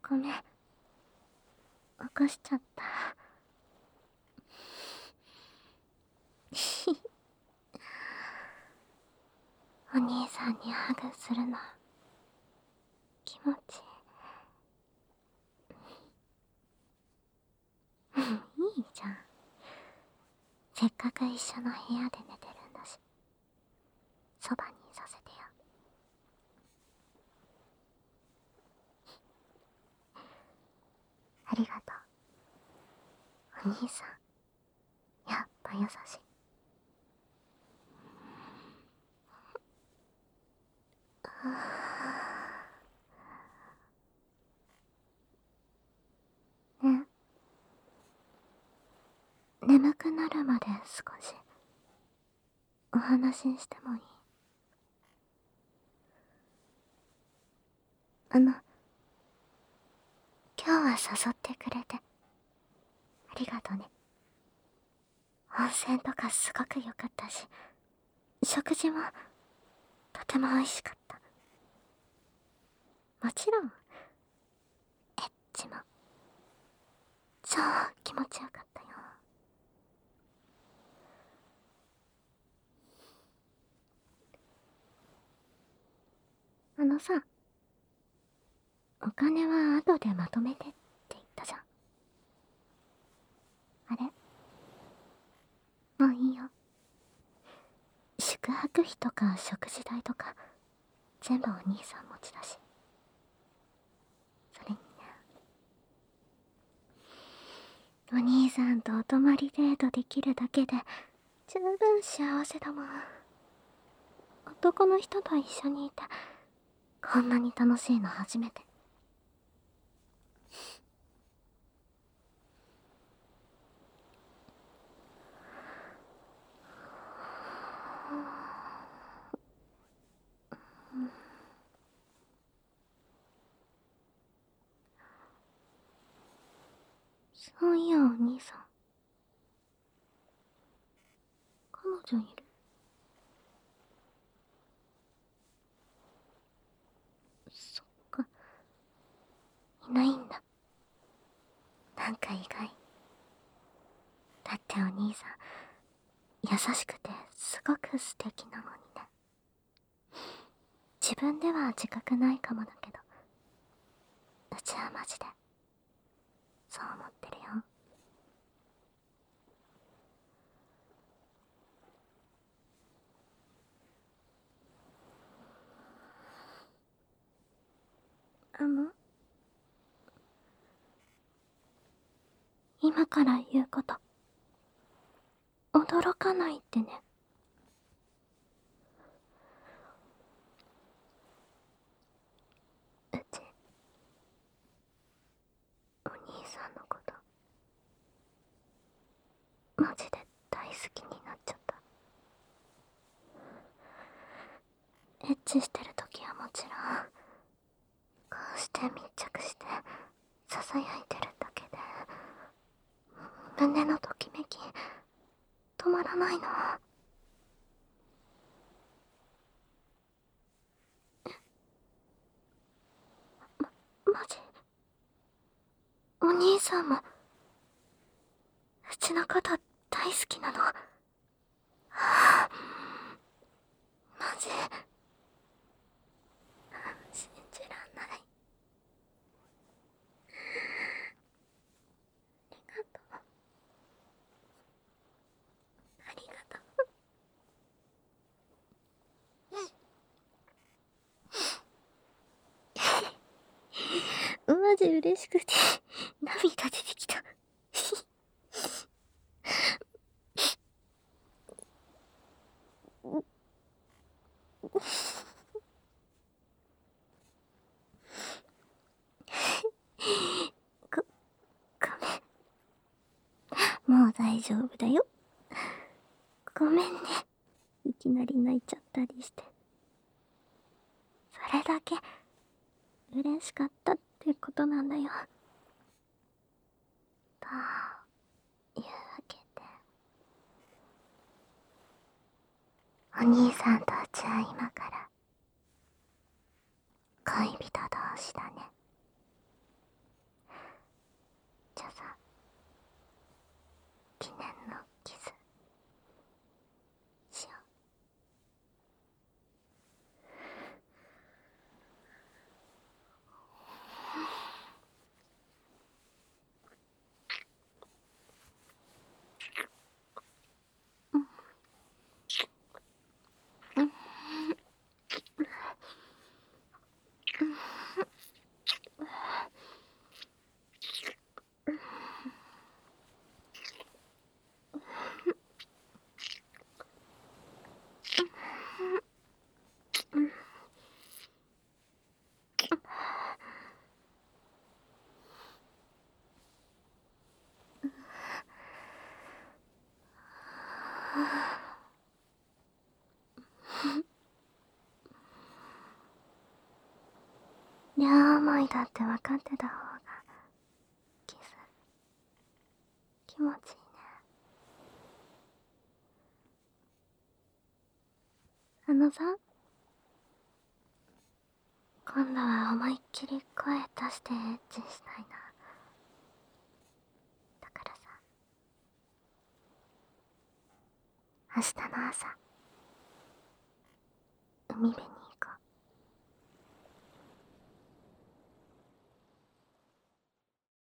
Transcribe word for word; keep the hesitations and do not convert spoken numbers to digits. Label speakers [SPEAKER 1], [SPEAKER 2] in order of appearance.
[SPEAKER 1] ごめん。起こしちゃった。お兄さんにハグするの気持ちいい。うん、いいじゃん。せっかく一緒の部屋で寝てるんだし、そばにいさせてよ。ありがとう。お兄さん、やっぱ優しい。ね、眠くなるまで少しお話ししてもいい？あの、今日は誘ってくれてありがとね。温泉とかすごく良かったし、食事もとても美味しかった。もちろんエッチも超気持ちよかったよ。あのさ、お金は後でまとめてって言ったじゃん。あれ、もういいよ。宿泊費とか食事代とか全部お兄さん持ちだし。それにね、お兄さんとお泊まりデートできるだけで十分幸せだもん。男の人と一緒にいてこんなに楽しいの初めて。そういや、お兄さん、彼女いる？そっか、いないんだ。なんか意外。だってお兄さん優しくてすごく素敵なのにね。自分では自覚ないかもだけど、うちはマジでそう思ってるよ。あの、今から言うこと、驚かないってね。うち、お兄さんのこと、マジで大好きになっちゃった。エッチしてる時はもちろん、こうして密着してささやいてるだけで胸のときめき止まらないの。マジ？お兄さんもうちのこと大好きなの？はあ、マジ信じらんない。ありがとう。マジ嬉しくて涙出てきた。ご、ごめん。もう大丈夫だよ。ごめんね。いきなり泣いちゃったりして。それだけ嬉しかったってことなんだよ。というわけで、お兄さんとうちは今から恋人同士だね。 両思いだって分かってた方がキス気持ちいいね。あのさ、今度は思いっきり声出してエッチしたいな。だからさ、明日の朝海辺に